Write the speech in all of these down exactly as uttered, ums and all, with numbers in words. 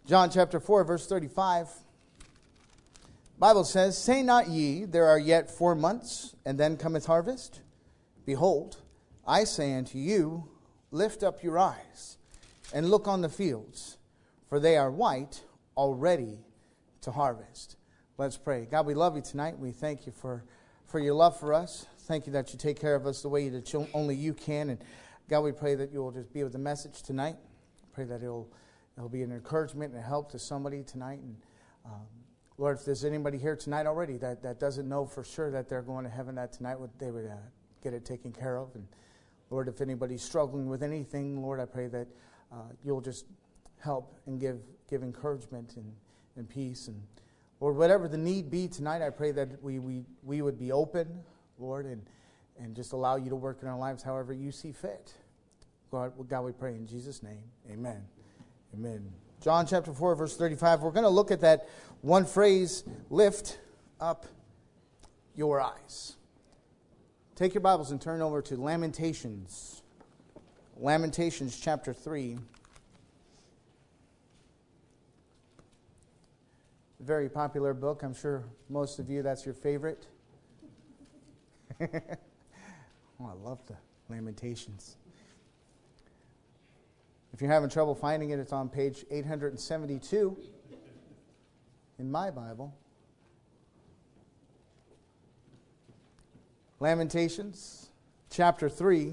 John chapter four, verse thirty-five. Bible says, Say not ye, there are yet four months, and then cometh harvest? Behold, I say unto you, lift up your eyes, and look on the fields, for they are white already to harvest. Let's pray. God, we love you tonight. We thank you for, for your love for us. Thank you that you take care of us the way that you, only you can. And God, we pray that you will just be with the message tonight. Pray that it'll, it'll be an encouragement and a help to somebody tonight. And um, Lord, if there's anybody here tonight already that, that doesn't know for sure that they're going to heaven that tonight, they would uh, get it taken care of. And Lord, if anybody's struggling with anything, Lord, I pray that uh, you'll just help and give give encouragement and, and peace. And Lord, whatever the need be tonight, I pray that we we, we would be open, Lord, and, and just allow you to work in our lives however you see fit. God, God, we pray in Jesus' name. Amen. Amen. John chapter four, verse thirty-five. We're going to look at that one phrase, lift up your eyes. Take your Bibles and turn over to Lamentations. Lamentations chapter three. Very popular book. I'm sure most of you, that's your favorite. Oh, I love the Lamentations. If you're having trouble finding it, it's on page eight seventy-two in my Bible. Lamentations, chapter three,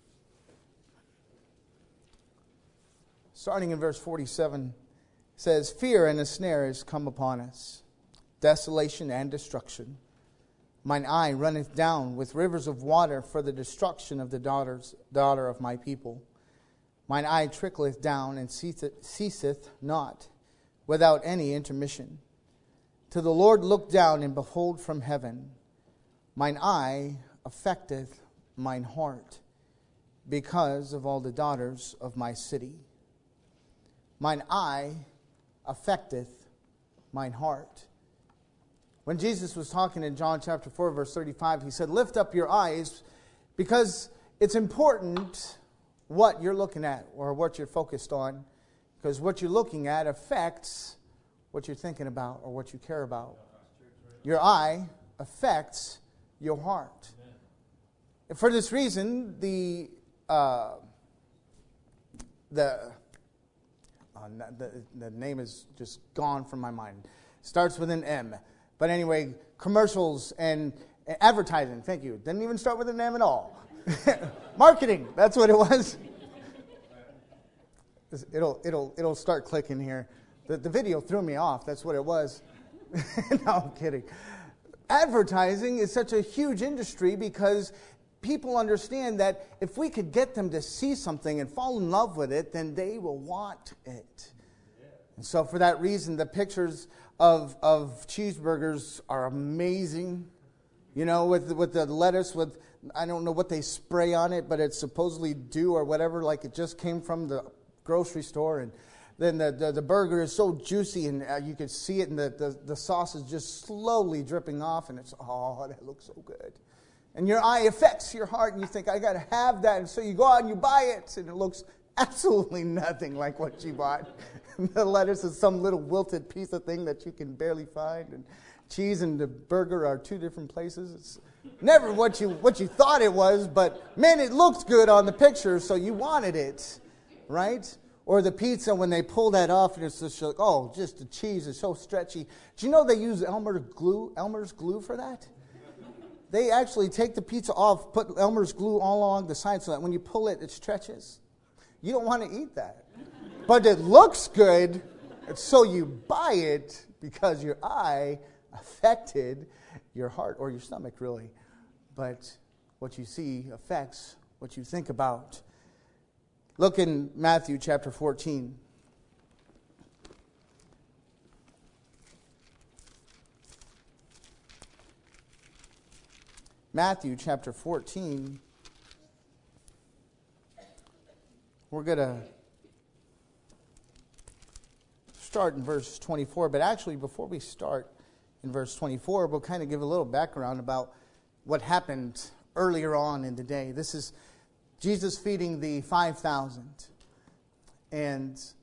starting in verse forty-seven, says, Fear and a snare is come upon us, desolation and destruction. Mine eye runneth down with rivers of water for the destruction of the daughters, daughter of my people. Mine eye trickleth down and ceaseth not, without any intermission. Till the Lord look down and behold from heaven. Mine eye affecteth mine heart, because of all the daughters of my city. Mine eye affecteth mine heart. When Jesus was talking in John chapter four, verse thirty-five, he said, Lift up your eyes, because it's important what you're looking at or what you're focused on, because what you're looking at affects what you're thinking about or what you care about. Your eye affects your heart. And for this reason, the uh, the, uh, the the name is just gone from my mind. It starts with an M. But anyway, commercials and advertising. Thank you. Didn't even start with an M at all. Marketing, that's what it was. It'll it'll it'll start clicking here. The the video threw me off. That's what it was. No, I'm kidding. Advertising is such a huge industry because people understand that if we could get them to see something and fall in love with it, then they will want it. And so for that reason, the pictures of of cheeseburgers are amazing. You know, with with the lettuce, with I don't know what they spray on it, but it's supposedly dew or whatever, like it just came from the grocery store. And then the, the, the burger is so juicy, and uh, you can see it, and the, the, the sauce is just slowly dripping off, and it's, oh, that looks so good. And your eye affects your heart, and you think, I got to have that. And so you go out and you buy it, and it looks absolutely nothing like what you bought. The lettuce is some little wilted piece of thing that you can barely find, and cheese and the burger are two different places. It's never what you what you thought it was, but man, it looked good on the picture, so you wanted it, right? Or the pizza, when they pull that off, and it's just like, oh, just the cheese is so stretchy. Do you know they use Elmer's glue, Elmer's glue for that? They actually take the pizza off, put Elmer's glue all along the side so that when you pull it, it stretches. You don't want to eat that. But it looks good, and so you buy it because your eye affected your heart or your stomach, really. But what you see affects what you think about. Look in Matthew chapter fourteen. Matthew chapter fourteen. We're going to start in verse twenty-four, but actually before we start in verse twenty-four, we'll kind of give a little background about what happened earlier on in the day. This is Jesus feeding the five thousand. And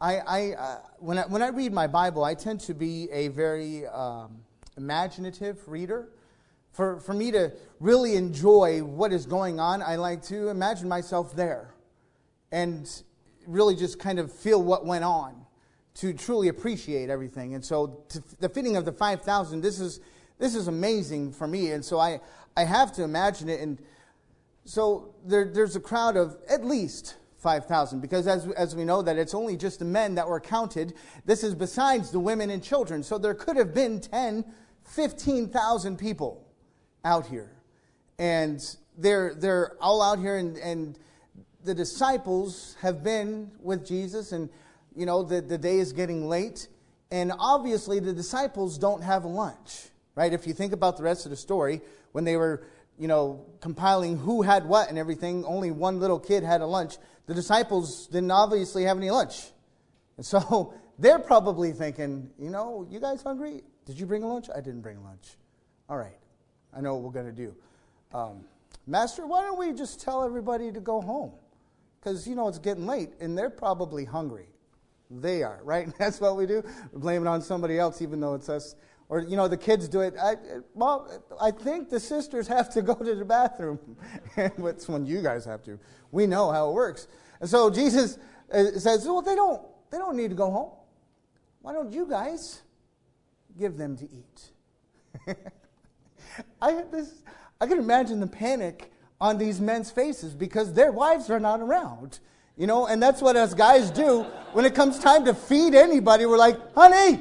I, I uh, when I when I read my Bible, I tend to be a very um, imaginative reader. For for me to really enjoy what is going on, I like to imagine myself there, and really just kind of feel what went on, to truly appreciate everything. And so, to, the feeding of the five thousand, this is this is amazing for me. And so I I have to imagine it. And so there there's a crowd of at least five thousand, because as, as we know that it's only just the men that were counted. This is besides the women and children. So there could have been ten, fifteen thousand people out here. And they're they're all out here, and, and the disciples have been with Jesus, and you know the, the day is getting late. And obviously the disciples don't have lunch, right? If you think about the rest of the story, when they were you know, compiling who had what and everything, only one little kid had a lunch. The disciples didn't obviously have any lunch. And so they're probably thinking, you know, you guys hungry? Did you bring a lunch? I didn't bring lunch. All right, I know what we're going to do. Um, Master, why don't we just tell everybody to go home? Because, you know, it's getting late, and they're probably hungry. They are, right? That's what we do. We blame it on somebody else, even though it's us. Or, you know, the kids do it. I, well, I think the sisters have to go to the bathroom. It's when you guys have to. We know how it works. And so Jesus says, well, they don't, they don't need to go home. Why don't you guys give them to eat? I, this, I can imagine the panic on these men's faces because their wives are not around. You know, and that's what us guys do. When it comes time to feed anybody, we're like, honey,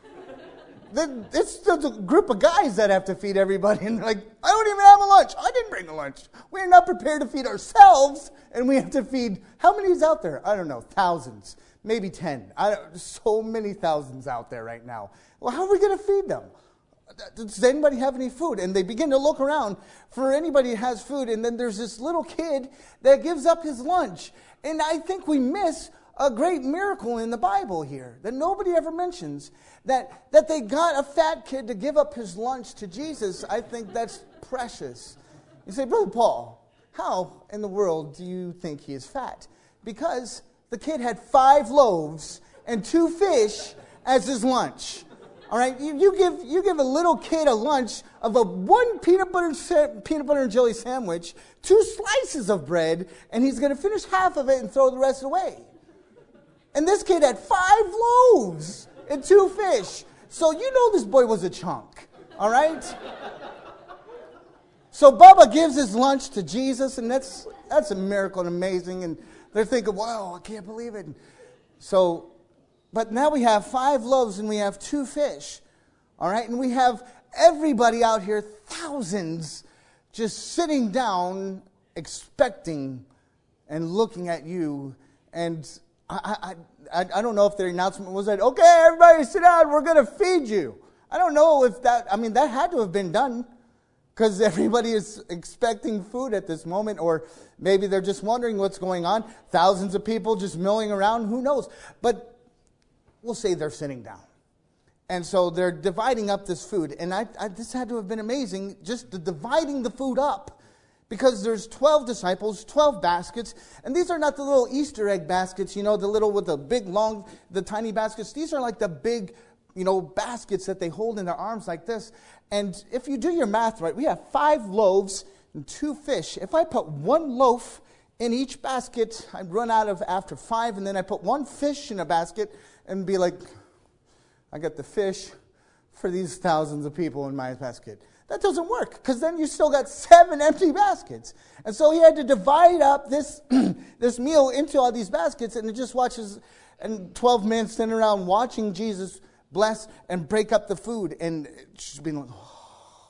it's the group of guys that have to feed everybody. And they're like, I don't even have a lunch. I didn't bring a lunch. We're not prepared to feed ourselves. And we have to feed, how many is out there? I don't know, thousands, maybe ten. I don't, so many thousands out there right now. Well, how are we going to feed them? Does anybody have any food? And they begin to look around for anybody that has food. And then there's this little kid that gives up his lunch. And I think we miss a great miracle in the Bible here that nobody ever mentions, that, that they got a fat kid to give up his lunch to Jesus. I think that's precious. You say, Brother Paul, how in the world do you think he is fat? Because the kid had five loaves and two fish as his lunch. All right, you, you give you give a little kid a lunch of a one peanut butter sa- peanut butter and jelly sandwich, two slices of bread, and he's going to finish half of it and throw the rest away. And this kid had five loaves and two fish. So you know this boy was a chunk, all right? So Bubba gives his lunch to Jesus, and that's that's a miracle and amazing. And they're thinking, wow, I can't believe it. So, but now we have five loaves and we have two fish, all right? And we have everybody out here, thousands, just sitting down, expecting and looking at you. And I, I, I don't know if their announcement was that, okay, everybody sit down, we're going to feed you. I don't know if that, I mean, that had to have been done because everybody is expecting food at this moment, or maybe they're just wondering what's going on. Thousands of people just milling around, who knows? But we'll say they're sitting down. And so they're dividing up this food. And I, I, this had to have been amazing, just the dividing the food up. Because there's twelve disciples, twelve baskets. And these are not the little Easter egg baskets, you know, the little with the big, long, the tiny baskets. These are like the big, you know, baskets that they hold in their arms like this. And if you do your math right, we have five loaves and two fish. If I put one loaf in each basket, I'd run out of after five. And then I put one fish in a basket and be like, I got the fish for these thousands of people in my basket. That doesn't work, because then you still got seven empty baskets. And so he had to divide up this this meal into all these baskets, and it just watches, and twelve men standing around watching Jesus bless and break up the food, and just being like, oh.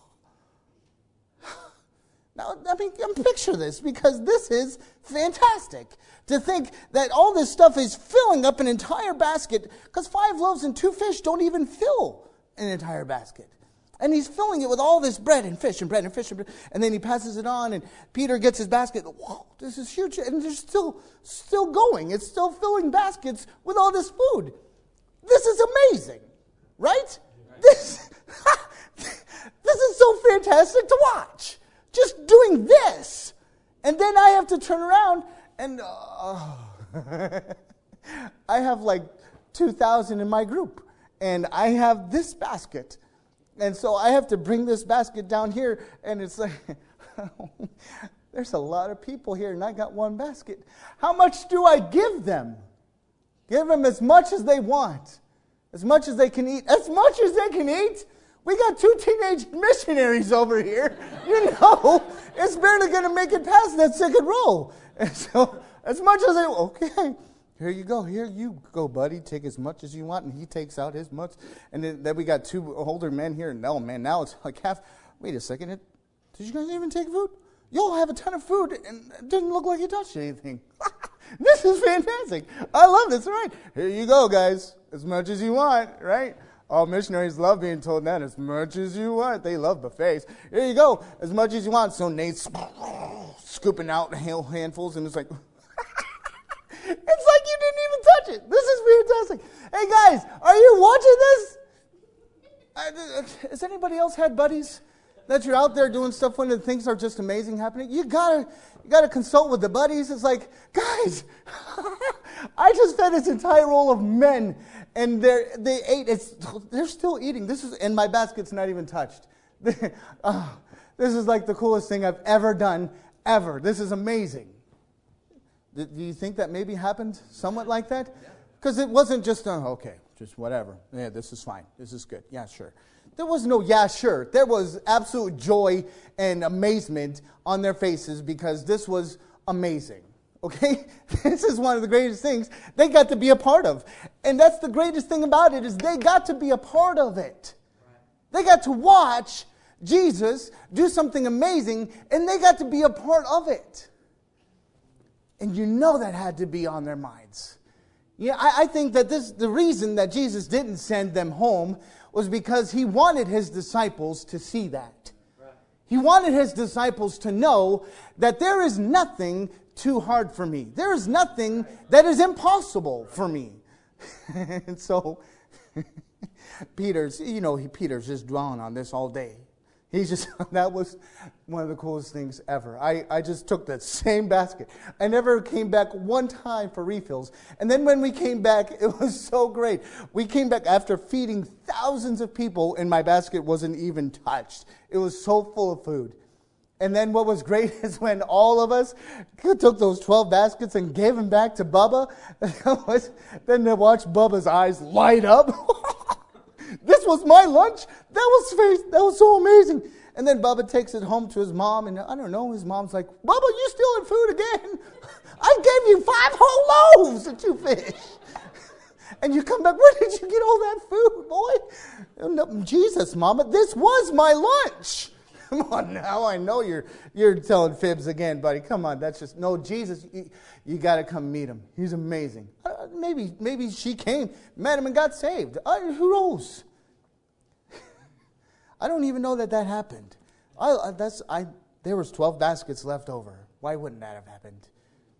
Now, I mean, picture this, because this is fantastic. To think that all this stuff is filling up an entire basket, because five loaves and two fish don't even fill an entire basket. And he's filling it with all this bread and fish and bread and fish and bread. And then he passes it on, and Peter gets his basket. Whoa, this is huge. And they're still, still going. It's still filling baskets with all this food. This is amazing, right? This, this is so fantastic to watch. Just doing this. And then I have to turn around and uh, I have like two thousand in my group, and I have this basket. And so I have to bring this basket down here, and it's like, there's a lot of people here, and I got one basket. How much do I give them? Give them as much as they want, as much as they can eat, as much as they can eat. We got two teenage missionaries over here. You know, it's barely going to make it past that second row. And so, as much as they, okay, here you go. Here you go, buddy. Take as much as you want. And he takes out his much. And then, then we got two older men here. No, man, now it's like half. Wait a second. It, did you guys even take food? Y'all have a ton of food, and it didn't look like you touched anything. This is fantastic. I love this. All right. Here you go, guys. As much as you want, right? All missionaries love being told that, as much as you want. They love buffets. Here you go, as much as you want. So Nate's scooping out handfuls, and it's like, it's like you didn't even touch it. This is fantastic. Hey, guys, are you watching this? I, has anybody else had buddies that you're out there doing stuff when the things are just amazing happening? You gotta, you gotta consult with the buddies. It's like, guys, I just fed this entire roll of men, and they they ate. It's they're still eating. This is, and my basket's not even touched. Oh, this is like the coolest thing I've ever done, ever. This is amazing. Do you think that maybe happened somewhat like that? Because it wasn't just, oh, okay, just whatever. Yeah, this is fine. This is good. Yeah, sure. There was no yeah, sure. There was absolute joy and amazement on their faces because this was amazing. Okay? This is one of the greatest things they got to be a part of. And that's the greatest thing about it, is they got to be a part of it. They got to watch Jesus do something amazing, and they got to be a part of it. And you know that had to be on their minds. Yeah, I, I think that this the reason that Jesus didn't send them home was because he wanted his disciples to see that. Right. He wanted his disciples to know that there is nothing too hard for me. There is nothing that is impossible for me. And so, Peter's, you know, he, Peter's just dwelling on this all day. He's just, that was one of the coolest things ever. I, I just took that same basket. I never came back one time for refills. And then when we came back, it was so great. We came back after feeding thousands of people, and my basket wasn't even touched. It was so full of food. And then what was great is when all of us took those twelve baskets and gave them back to Bubba, then to watch Bubba's eyes light up. This was my lunch? That was that was so amazing. And then Bubba takes it home to his mom, and I don't know, his mom's like, Bubba, you stealing food again? I gave you five whole loaves of two fish. And you come back, where did you get all that food, boy? No, Jesus, Mama, this was my lunch. Come on now, I know you're you're telling fibs again, buddy. Come on, that's just, no, Jesus, you, you got to come meet him. He's amazing. Uh, maybe maybe she came, met him, and got saved. Uh, who knows? I don't even know that that happened. I, uh, that's I. There was twelve baskets left over. Why wouldn't that have happened?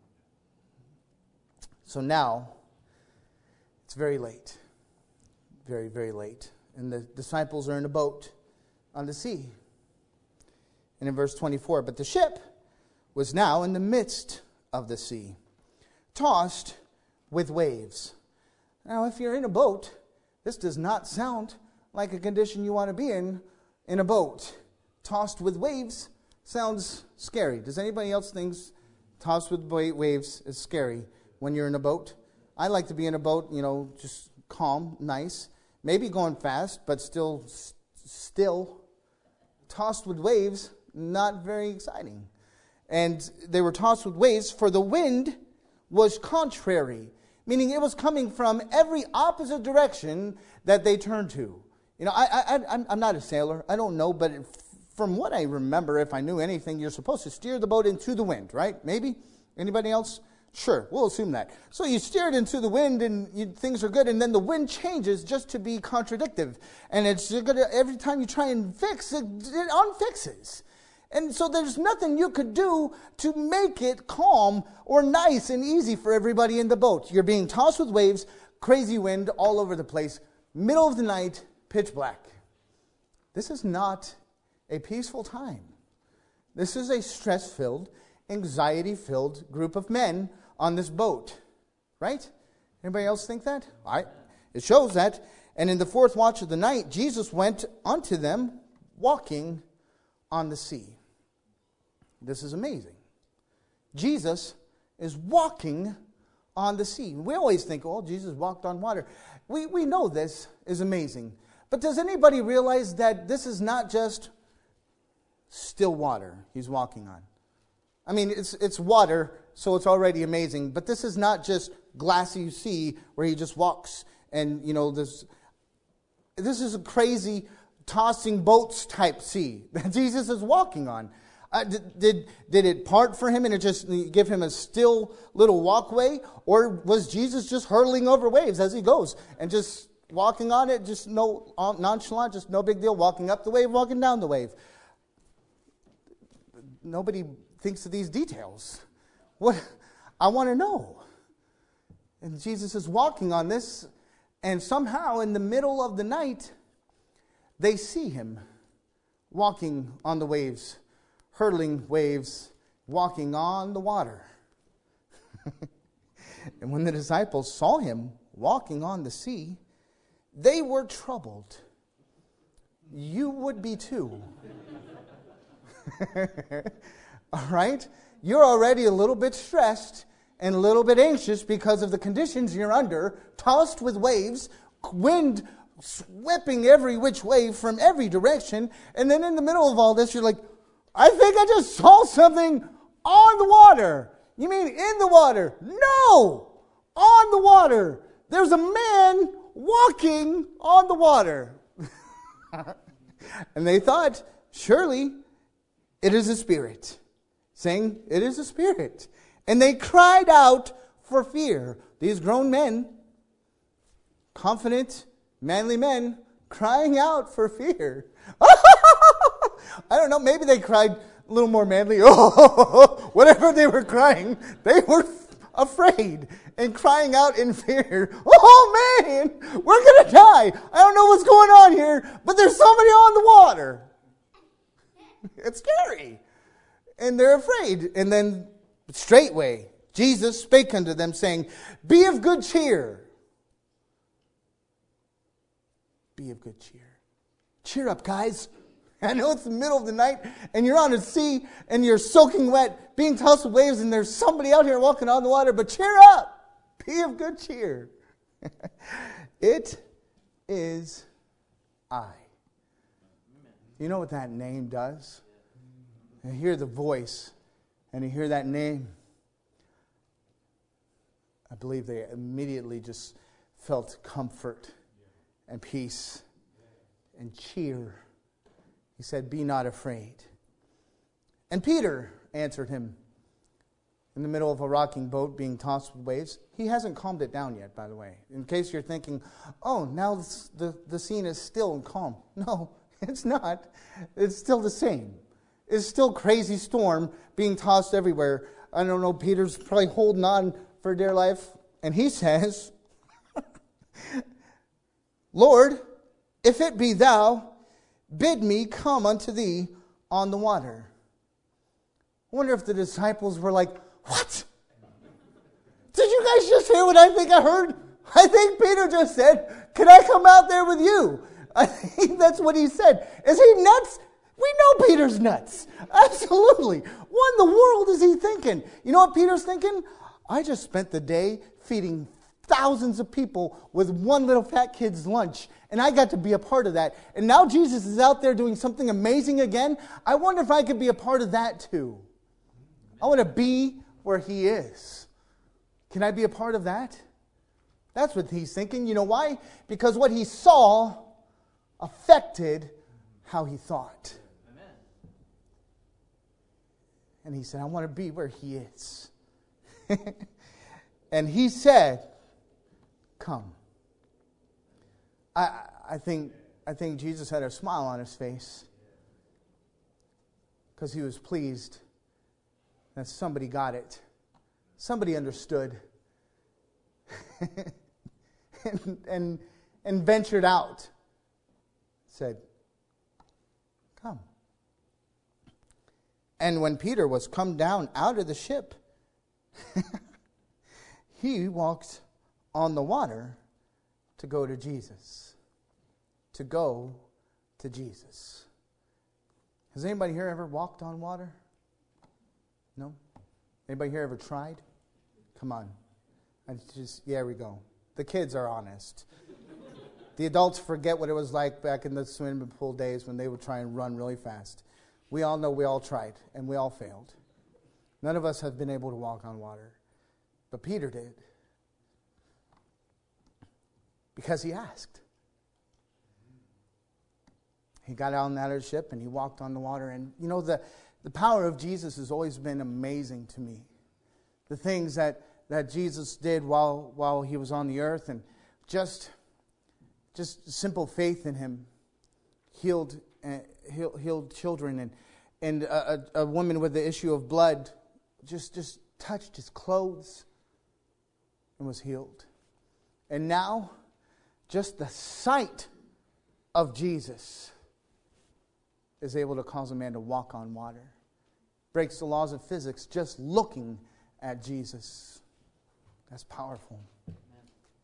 So now, it's very late. Very, very late. And the disciples are in a boat on the sea. And in verse twenty-four, but the ship was now in the midst of the sea, tossed with waves. Now, if you're in a boat, this does not sound like a condition you want to be in, in a boat. Tossed with waves sounds scary. Does anybody else think tossed with waves is scary when you're in a boat? I like to be in a boat, you know, just calm, nice, maybe going fast, but still, still tossed with waves. Not very exciting. And they were tossed with waves, for the wind was contrary, meaning it was coming from every opposite direction that they turned to. You know, I, I, I'm not a sailor. I don't know, but from what I remember, if I knew anything, you're supposed to steer the boat into the wind, right? Maybe? Anybody else? Sure, we'll assume that. So you steer it into the wind, and you, things are good, and then the wind changes just to be contradictive. And it's gonna, every time you try and fix it, it unfixes. And so there's nothing you could do to make it calm or nice and easy for everybody in the boat. You're being tossed with waves, crazy wind all over the place, middle of the night, pitch black. This is not a peaceful time. This is a stress-filled, anxiety-filled group of men on this boat. Right? Anybody else think that? I, It shows that. And in the fourth watch of the night, Jesus went unto them walking on the sea. This is amazing. Jesus is walking on the sea. We always think, oh, Jesus walked on water. We, we know this is amazing. But does anybody realize that this is not just still water he's walking on? I mean, it's it's water, so it's already amazing. But this is not just glassy sea where he just walks and, you know, this, this is a crazy tossing boats type sea that Jesus is walking on. Uh, did, did did it part for him and it just give him a still little walkway? Or was Jesus just hurtling over waves as he goes and just walking on it, just no nonchalant, just no big deal, walking up the wave, walking down the wave? Nobody thinks of these details. What I want to know. And Jesus is walking on this, and somehow in the middle of the night, they see him walking on the waves, hurtling waves, walking on the water. And when the disciples saw him walking on the sea, they were troubled. You would be too. All right? You're already a little bit stressed and a little bit anxious because of the conditions you're under, tossed with waves, wind whipping every which way from every direction. And then in the middle of all this, you're like, I think I just saw something on the water. You mean in the water? No! On the water. There's a man walking on the water. And they thought, surely it is a spirit. Saying, it is a spirit. And they cried out for fear. These grown men, confident, manly men, crying out for fear. I don't know, maybe they cried a little more manly. Oh, whatever they were crying, they were afraid and crying out in fear. Oh man, we're going to die. I don't know what's going on here, but there's somebody on the water. It's scary. And they're afraid. And then straightway, Jesus spake unto them, saying, Be of good cheer. Be of good cheer. Cheer up, guys. I know it's the middle of the night, and you're on a sea, and you're soaking wet, being tossed with waves, and there's somebody out here walking on the water, but cheer up. Be of good cheer. It is I. You know what that name does? You hear the voice, and you hear that name. I believe they immediately just felt comfort and peace and cheer. He said, Be not afraid. And Peter answered him in the middle of a rocking boat being tossed with waves. He hasn't calmed it down yet, by the way. In case you're thinking, oh, now the, the scene is still and calm. No, it's not. It's still the same. It's still crazy storm being tossed everywhere. I don't know, Peter's probably holding on for dear life. And he says, Lord, if it be thou, bid me come unto thee on the water. I wonder if the disciples were like, what? Did you guys just hear what I think I heard? I think Peter just said, can I come out there with you? I think that's what he said. Is he nuts? We know Peter's nuts. Absolutely. What in the world is he thinking? You know what Peter's thinking? I just spent the day feeding thousands of people with one little fat kid's lunch. And I got to be a part of that. And now Jesus is out there doing something amazing again. I wonder if I could be a part of that too. I want to be where he is. Can I be a part of that? That's what he's thinking. You know why? Because what he saw affected how he thought. Amen. And he said, I want to be where he is. And he said, come. I, I think I think Jesus had a smile on his face because he was pleased that somebody got it. Somebody understood and, and, and ventured out. Said, come. And when Peter was come down out of the ship, he walked on the water to go to Jesus. To go to Jesus. Has anybody here ever walked on water? No? Anybody here ever tried? Come on. I just, yeah, we go. The kids are honest. The adults forget what it was like back in the swimming pool days when they would try and run really fast. We all know we all tried, and we all failed. None of us have been able to walk on water. But Peter did. Because he asked. He got out on that other ship and he walked on the water. And you know, the, the power of Jesus has always been amazing to me. The things that, that Jesus did while while he was on the earth, and just, just simple faith in him healed uh, healed, healed children, and and a, a, a woman with the issue of blood just, just touched his clothes and was healed. And now, just the sight of Jesus is able to cause a man to walk on water. Breaks the laws of physics just looking at Jesus. That's powerful. Amen.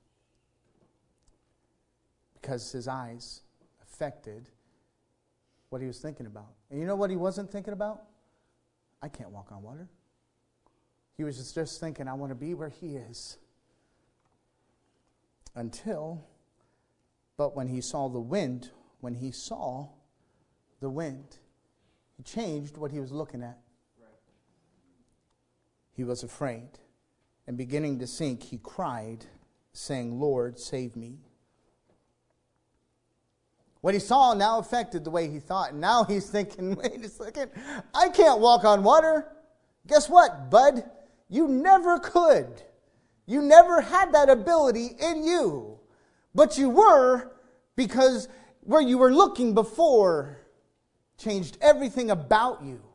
Because his eyes affected what he was thinking about. And you know what he wasn't thinking about? I can't walk on water. He was just, just thinking, I want to be where he is. Until, but when he saw the wind, when he saw the wind, he changed what he was looking at. Right. He was afraid. And beginning to sink, he cried, saying, Lord, save me. What he saw now affected the way he thought. And now he's thinking, wait a second, I can't walk on water. Guess what, bud? You never could. You never had that ability in you. But you were, because where you were looking before changed everything about you.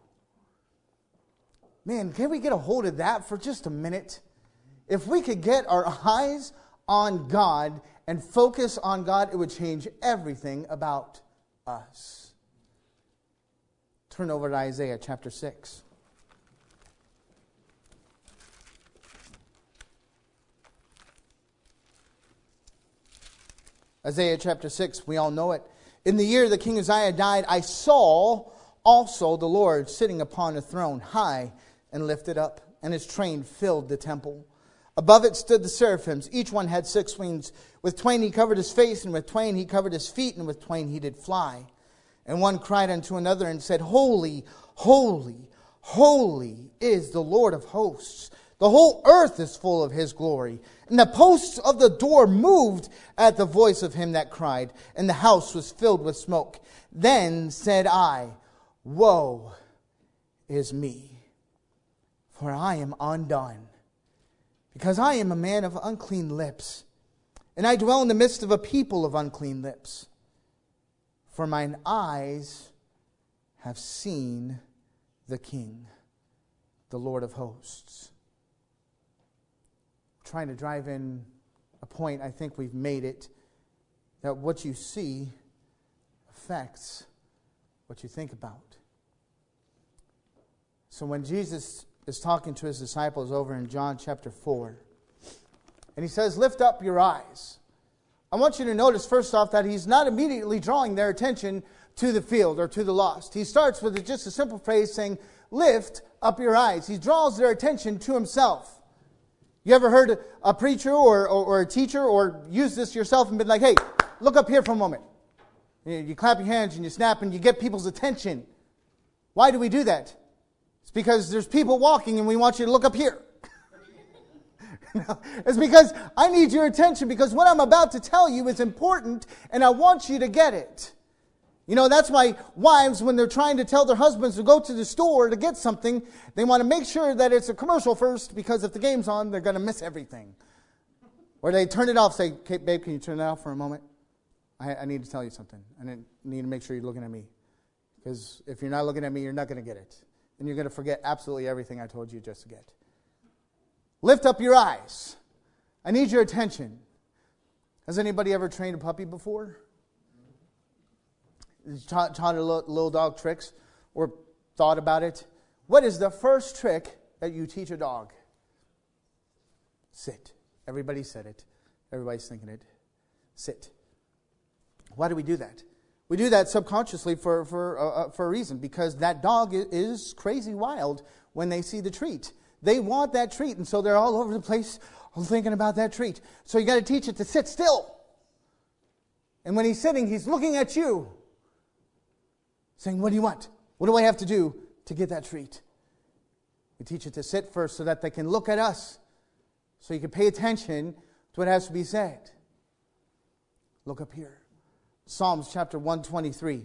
Man, can we get a hold of that for just a minute? If we could get our eyes on God and focus on God, it would change everything about us. Turn over to Isaiah chapter six. Isaiah chapter six, we all know it. In the year the king Uzziah died, I saw also the Lord sitting upon a throne, high and lifted up, and his train filled the temple. Above it stood the seraphims. Each one had six wings. With twain he covered his face, and with twain he covered his feet, and with twain he did fly. And one cried unto another and said, Holy, holy, holy is the Lord of hosts. The whole earth is full of his glory. And the posts of the door moved at the voice of him that cried, and the house was filled with smoke. Then said I, Woe is me, for I am undone, because I am a man of unclean lips, and I dwell in the midst of a people of unclean lips. For mine eyes have seen the King, the Lord of hosts. Trying to drive in a point, I think we've made it, that what you see affects what you think about. So when Jesus is talking to his disciples over in John chapter four, and he says, lift up your eyes. I want you to notice first off that he's not immediately drawing their attention to the field or to the lost. He starts with just a simple phrase saying, lift up your eyes. He draws their attention to himself. You ever heard a preacher or, or, or a teacher or use this yourself and been like, hey, look up here for a moment. You, you clap your hands and you snap and you get people's attention. Why do we do that? It's because there's people walking and we want you to look up here. No, it's because I need your attention, because what I'm about to tell you is important and I want you to get it. You know, that's why wives, when they're trying to tell their husbands to go to the store to get something, they want to make sure that it's a commercial first, because if the game's on, they're going to miss everything. Or they turn it off, say, okay, babe, can you turn it off for a moment? I, I need to tell you something. I need to make sure you're looking at me. Because if you're not looking at me, you're not going to get it. And you're going to forget absolutely everything I told you just to get. Lift up your eyes. I need your attention. Has anybody ever trained a puppy before? Taught, taught a little, little dog tricks or thought about it? What is the first trick that you teach a dog? Sit. Everybody said it. Everybody's thinking it. sit. Why do we do that? We do that subconsciously for, for, uh, for a reason, because that dog is crazy wild when they see the treat. They want that treat, and so they're all over the place thinking about that treat. So you got to teach it to sit still. And when he's sitting, he's looking at you, saying, what do you want? What do I have to do to get that treat? We teach it to sit first so that they can look at us, so you can pay attention to what has to be said. Look up here. Psalms chapter one twenty-three.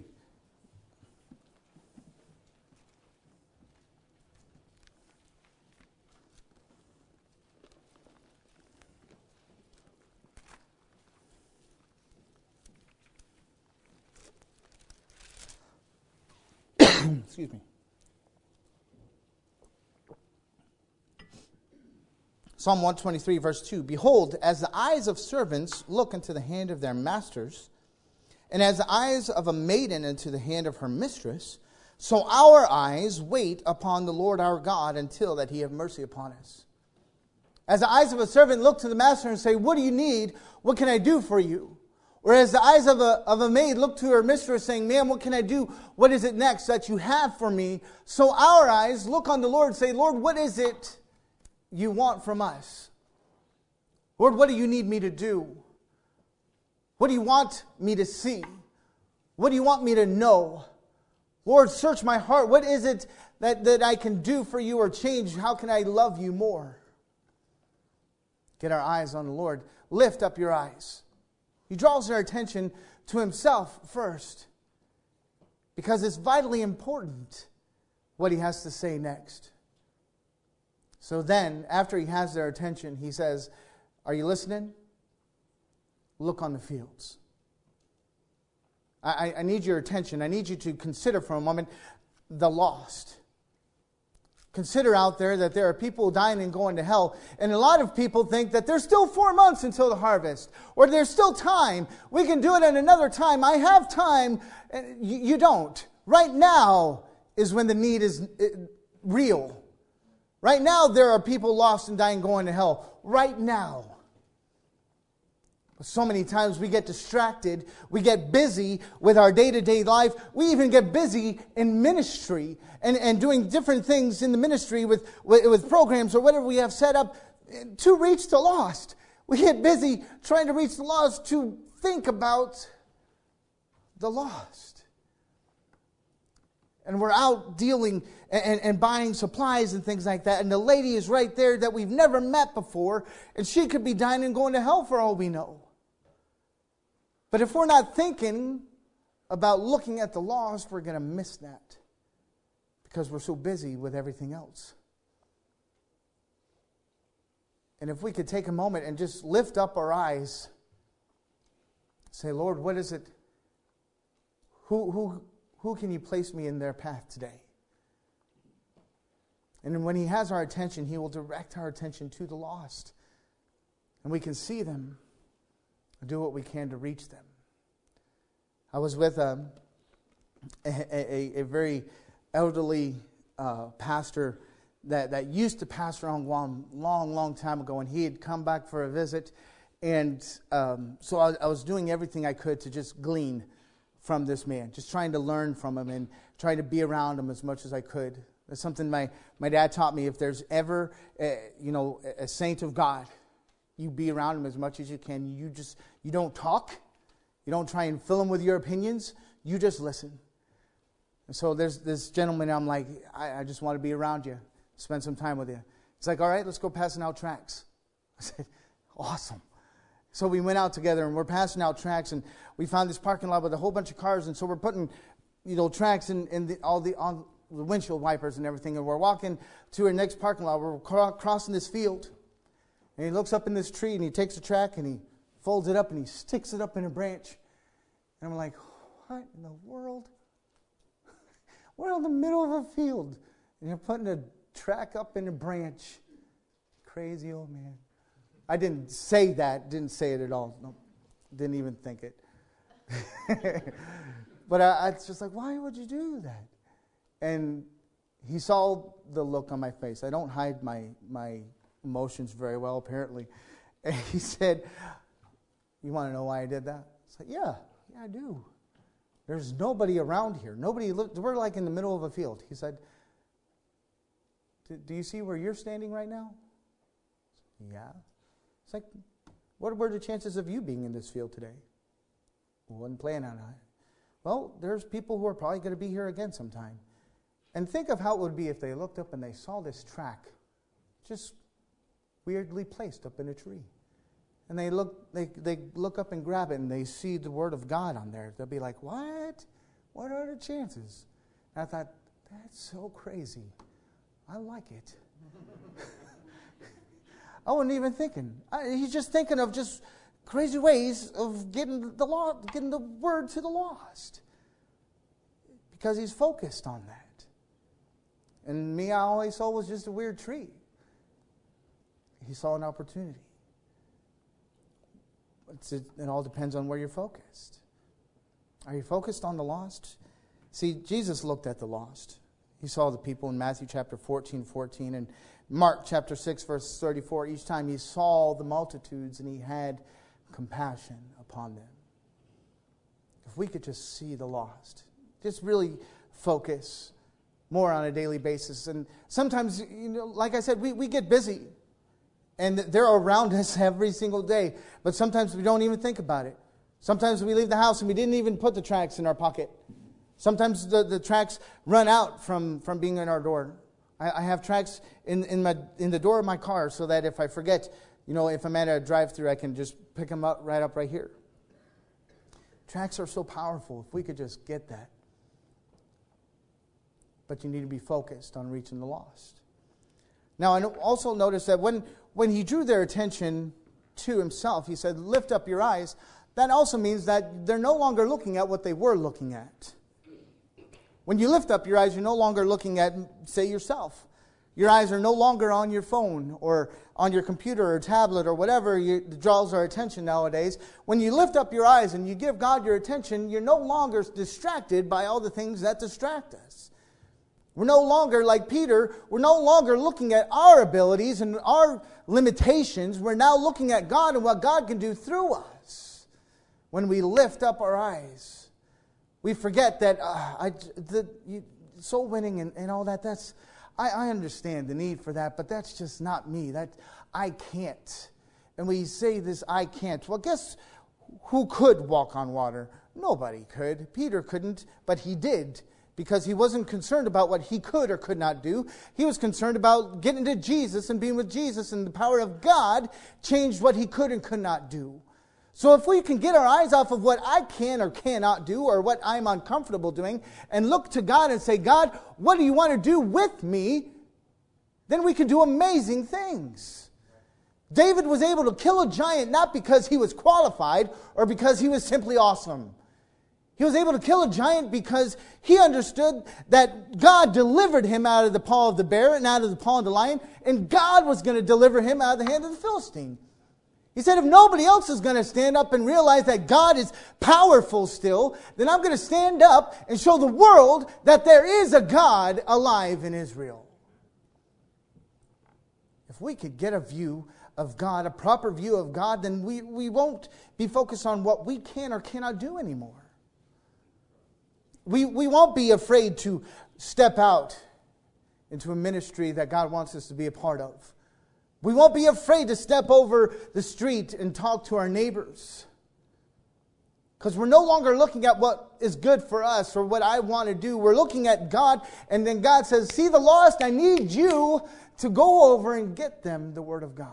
Excuse me. Psalm one twenty-three, verse two. Behold, as the eyes of servants look into the hand of their masters, and as the eyes of a maiden into the hand of her mistress, so our eyes wait upon the Lord our God until that he have mercy upon us. As the eyes of a servant look to the master and say, what do you need? What can I do for you? Or as the eyes of a, of a maid look to her mistress saying, ma'am, what can I do? What is it next that you have for me? So our eyes look on the Lord and say, Lord, what is it you want from us? Lord, what do you need me to do? What do you want me to see? What do you want me to know? Lord, search my heart. What is it that, that I can do for you or change? How can I love you more? Get our eyes on the Lord. Lift up your eyes. He draws our attention to himself first, because it's vitally important what he has to say next. So then, after he has their attention, he says, are you listening? Look on the fields. I, I need your attention. I need you to consider for a moment the lost. Consider out there that there are people dying and going to hell. And a lot of people think that there's still four months until the harvest. Or there's still time. We can do it at another time. I have time. And you, you don't. Right now is when the need is real. Right now there are people lost and dying going to hell. Right now. But so many times we get distracted. We get busy with our day-to-day life. We even get busy in ministry and, and doing different things in the ministry with, with, with programs or whatever we have set up to reach the lost. We get busy trying to reach the lost to think about the lost. And we're out dealing and, and, and buying supplies and things like that. And the lady is right there that we've never met before. And she could be dying and going to hell for all we know. But if we're not thinking about looking at the lost, we're going to miss that. Because we're so busy with everything else. And if we could take a moment and just lift up our eyes. Say, Lord, what is it? Who, who, who can you place me in their path today? And when he has our attention, he will direct our attention to the lost. And we can see them. Do what we can to reach them. I was with a, a, a, a very elderly uh, pastor that, that used to pastor on Guam long, long time ago, and he had come back for a visit. And um, so I, I was doing everything I could to just glean from this man, just trying to learn from him and trying to be around him as much as I could. That's something my, my dad taught me. If there's ever a, you know, a saint of God, you be around him as much as you can. You just, you don't talk. You don't try and fill him with your opinions. You just listen. And so there's this gentleman, I'm like, I, I just want to be around you. Spend some time with you. He's like, all right, let's go passing out tracts. I said, awesome. So we went out together and we're passing out tracts, and we found this parking lot with a whole bunch of cars, and so we're putting, you know, tracts in, in the, all the on the windshield wipers and everything, and we're walking to our next parking lot. We're cro- crossing this field. And he looks up in this tree and he takes a track and he folds it up and he sticks it up in a branch. And I'm like, what in the world? We're in the middle of a field and you're putting a track up in a branch. Crazy old man. I didn't say that, didn't say it at all. No, didn't even think it. But I, I was just like, why would you do that? And he saw the look on my face. I don't hide my my emotions very well, apparently. And he said, You want to know why I did that? It's like, yeah, yeah, I do. There's nobody around here. Nobody looked. We're like in the middle of a field. He said, do you see where you're standing right now? Yeah. It's like, what were the chances of you being in this field today? We wasn't planning on it. Well, there's people who are probably going to be here again sometime. And think of how it would be if they looked up and they saw this track just weirdly placed up in a tree. And they look they, they look up and grab it and they see the Word of God on there. They'll be like, what? What are the chances? And I thought, that's so crazy. I like it. I wasn't even thinking. I, he's just thinking of just crazy ways of getting the law, getting the Word to the lost. Because he's focused on that. And me, I always saw was just a weird tree. He saw an opportunity. It's, it, it all depends on where you're focused. Are you focused on the lost? See, Jesus looked at the lost. He saw the people in Matthew chapter fourteen, fourteen, and Mark chapter six, verse thirty-four. Each time he saw the multitudes and he had compassion upon them. If we could just see the lost, just really focus more on a daily basis. And sometimes, you know, like I said, we, we get busy. And they're around us every single day. But sometimes we don't even think about it. Sometimes we leave the house and we didn't even put the tracts in our pocket. Sometimes the, the tracts run out from, from being in our door. I, I have tracts in, in, my, in the door of my car so that if I forget, you know, if I'm at a drive-thru, I can just pick them up right up right here. Tracts are so powerful. If we could just get that. But you need to be focused on reaching the lost. Now, I also notice that when, when he drew their attention to himself, he said, lift up your eyes. That also means that they're no longer looking at what they were looking at. When you lift up your eyes, you're no longer looking at, say, yourself. Your eyes are no longer on your phone or on your computer or tablet or whatever you, draws our attention nowadays. When you lift up your eyes and you give God your attention, you're no longer distracted by all the things that distract us. We're no longer, like Peter, we're no longer looking at our abilities and our limitations. We're now looking at God and what God can do through us. When we lift up our eyes, we forget that uh, I, the, you, soul winning and, and all that, that's, I, I understand the need for that, but that's just not me. That I can't. And we say this, I can't. Well, guess who could walk on water? Nobody could. Peter couldn't, but he did. Because he wasn't concerned about what he could or could not do. He was concerned about getting to Jesus and being with Jesus, and the power of God changed what he could and could not do. So if we can get our eyes off of what I can or cannot do or what I'm uncomfortable doing and look to God and say, God, what do you want to do with me? Then we can do amazing things. David was able to kill a giant not because he was qualified or because he was simply awesome. He was able to kill a giant because he understood that God delivered him out of the paw of the bear and out of the paw of the lion, and God was going to deliver him out of the hand of the Philistine. He said, if nobody else is going to stand up and realize that God is powerful still, then I'm going to stand up and show the world that there is a God alive in Israel. If we could get a view of God, a proper view of God, then we, we won't be focused on what we can or cannot do anymore. We, we won't be afraid to step out into a ministry that God wants us to be a part of. We won't be afraid to step over the street and talk to our neighbors. Because we're no longer looking at what is good for us or what I want to do. We're looking at God, and then God says, see the lost, I need you to go over and get them the Word of God.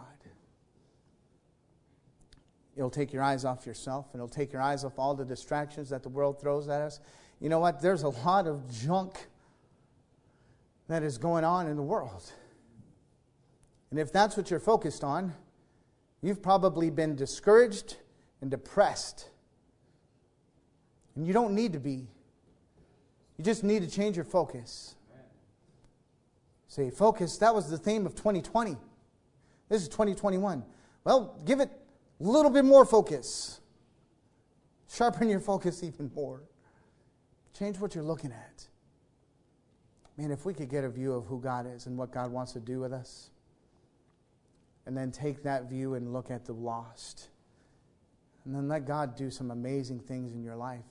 It'll take your eyes off yourself, and it'll take your eyes off all the distractions that the world throws at us. You know what? There's a lot of junk that is going on in the world. And if that's what you're focused on, you've probably been discouraged and depressed. And you don't need to be. You just need to change your focus. Say, focus, that was the theme of twenty twenty. This is twenty twenty-one. Well, give it a little bit more focus. Sharpen your focus even more. Change what you're looking at. Man, if we could get a view of who God is and what God wants to do with us, and then take that view and look at the lost, And then let God do some amazing things in your life.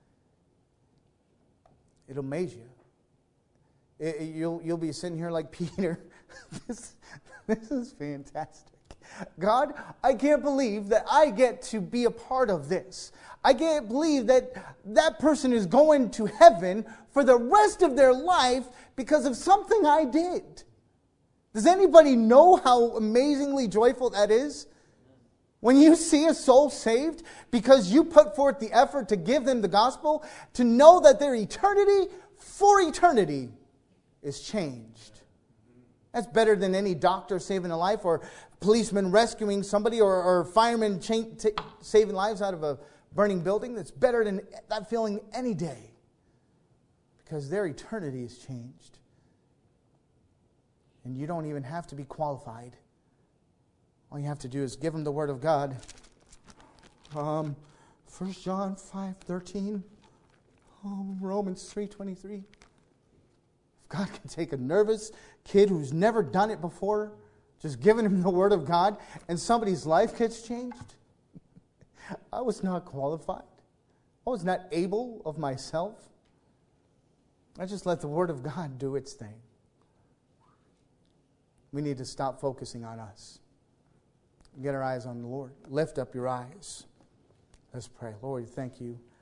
It'll amaze you. It, it, you'll, you'll be sitting here like Peter. this, this is fantastic. God, I can't believe that I get to be a part of this. I can't believe that that person is going to heaven for the rest of their life because of something I did. Does anybody know how amazingly joyful that is? When you see a soul saved because you put forth the effort to give them the gospel, to know that their eternity for eternity is changed. That's better than any doctor saving a life or policeman rescuing somebody or, or fireman cha- t- saving lives out of a burning building. That's better than that feeling any day because their eternity is changed. And you don't even have to be qualified. All you have to do is give them the Word of God. Um, First John five thirteen, um, Romans three twenty-three. If God can take a nervous kid who's never done it before, just giving him the Word of God, and somebody's life gets changed, I was not qualified. I was not able of myself. I just let the Word of God do its thing. We need to stop focusing on us. Get our eyes on the Lord. Lift up your eyes. Let's pray. Lord, thank you